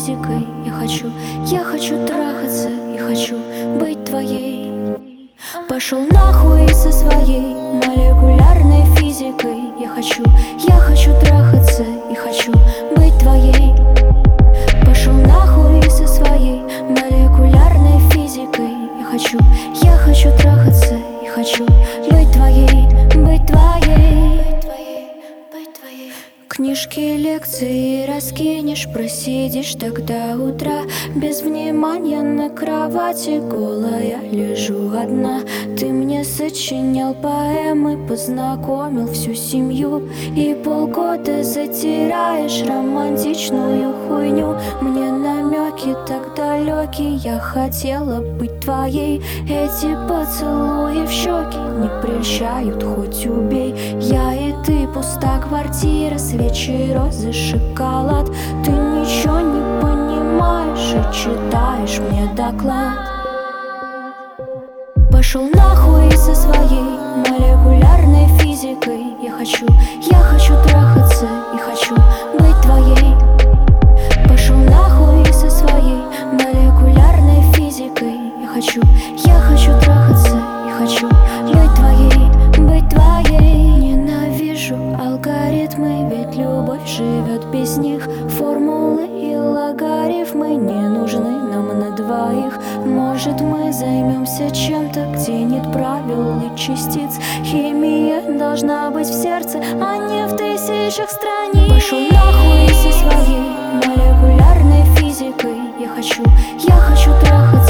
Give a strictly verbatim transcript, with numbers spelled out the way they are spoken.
физикой. Я хочу, я хочу трахаться и хочу быть твоей. Пошел нахуй со своей молекулярной физикой. Я хочу, я хочу трахаться и хочу быть твоей. Пошел нахуй со своей молекулярной физикой. Я хочу, я хочу трахаться и хочу быть твоей, быть твоей, быть твоей, быть твоей. Книжки, лекции раскинешь, просидишь так до утра. Без внимания на кровати голая лежу одна. Ты мне сочинял поэмы, познакомил всю семью, и полгода затираешь романтичную хуйню. Мне намеки так далекие, я хотела быть твоей. Эти поцелуи в щеки не прельщают, хоть убей. Я и ты, пуста квартира, свечи, розы, шоколад. Ты ничего не понимаешь и читаешь мне доклад. Пошел нахуй со своей молекулярной физикой. Я хочу, я хочу трахаться и хочу быть твоей. Пошел нахуй со своей молекулярной физикой. Я хочу, я хочу трахаться и хочу быть твоей, быть твоей. Ненавижу алгоритмы, ведь любовь живет без них. Формулы и логарифмы не нужны нам на двоих. Может, мы займемся чем-то, где нет правил и частиц. Химия должна быть в сердце, а не в тысячах страниц. Пошел нахуй со своей молекулярной физикой. Я хочу, я хочу трахаться